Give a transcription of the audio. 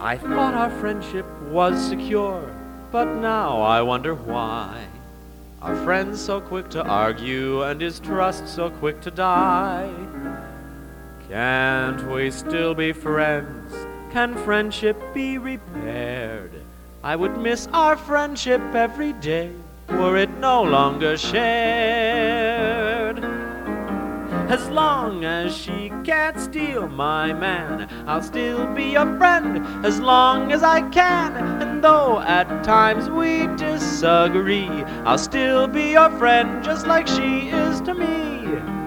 I thought our friendship was secure, but now I wonder why. Our friend's so quick to argue, and his trust so quick to die. Can't we still be friends? Can friendship be repaired? I would miss our friendship every day were it no longer shared. As long as she can't steal my man, I'll still be your friend as long as I can. And though at times we disagree, I'll still be your friend just like she is to me.